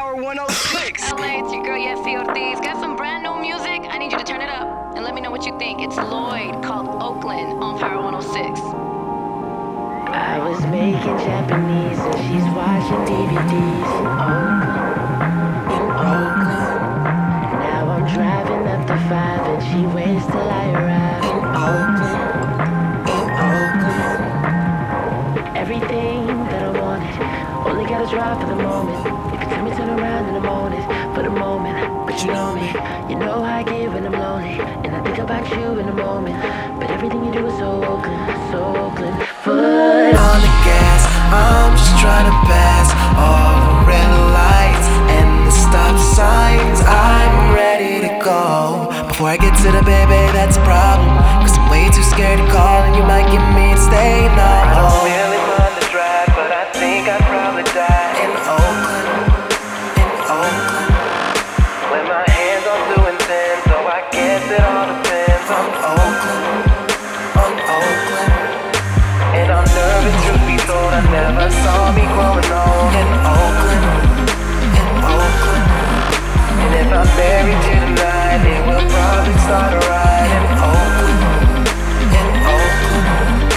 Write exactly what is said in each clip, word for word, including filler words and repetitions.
Power one oh six. L A, it's your girl Yessie Ortiz. Got some brand new music. I need you to turn it up and let me know what you think. It's Lloyd called Oakland on Power one oh six. I was making Japanese and she's watching D V Ds in Oakland, in Oakland. Now I'm driving up the five and she waits till I arrive in Oakland, in Oakland. Everything that I wanted, only gotta drive for the moment. If you tell me turn around in the morning, for the moment. But you know me, you know how I get when I'm lonely, and I think about you in the moment. But everything you do is so Oakland, so Oakland. Foot on the gas, I'm just trying to pass all the red lights and the stop signs. I'm ready to go. Before I get to the baby, that's a problem, cause I'm way too scared to call, and you might get me to stay now. I don't really mind the drive, but I think I'd probably die in Oakland, in Oakland. When my hands are doing thin, so I guess it all depends on Oakland, on Oakland. And I'm nervous, truth be told, I never saw me growing old in Oakland, in Oakland. And if I'm married to tonight, it will probably start a ride in Oakland, in Oakland.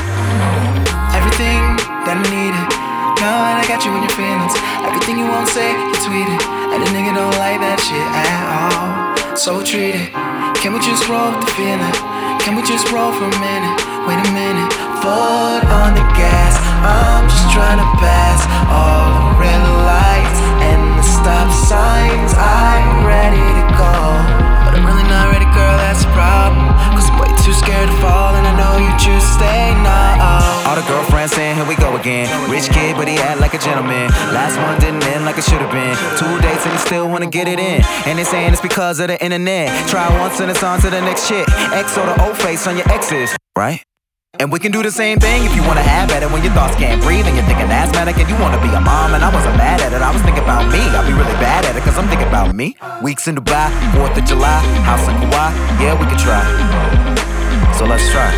Everything that I needed, now that I got you in your feelings. Everything you won't say, you tweet it. And a nigga don't like that shit at all, so treat it. Can we just roll with the feeling? Can we just roll for a minute? Wait a minute. Foot on the gas, I'm just trying to pass all the red lights and the stop signs. I'm ready to go, but I'm really not ready, girl, that's a problem, cause I'm way too scared to fall, and I know you choose to stay now. All the girlfriends saying here we go again. Rich kid, but he act like a gentleman. Last one didn't end like it should've been. Two dates and he still wanna get it in, and they saying it's because of the internet. Try once and it's on to the next shit. X or the old face on your exes, right? And we can do the same thing if you wanna have at it when your thoughts can't breathe and you're thinking asthmatic and you wanna be a mom. And I wasn't mad at it, I was thinking about me. I'll be really bad at it cause I'm thinking about me. Weeks in Dubai, fourth of July, house in Kauai, yeah we could try. So let's try.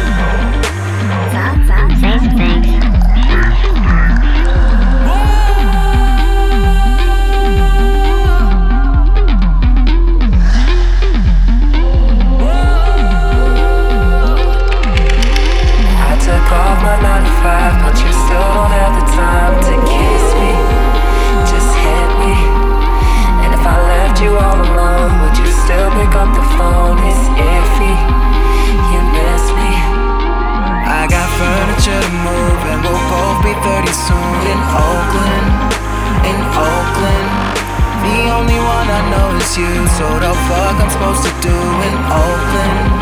Say some things. Took off my nine to five, but you still don't have the time to kiss me, just hit me. And if I left you all alone, would you still pick up the phone? It's iffy, you miss me. I got furniture to move and we'll both be thirty soon. In Oakland, in Oakland. The only one I know is you, so the fuck I'm supposed to do in Oakland,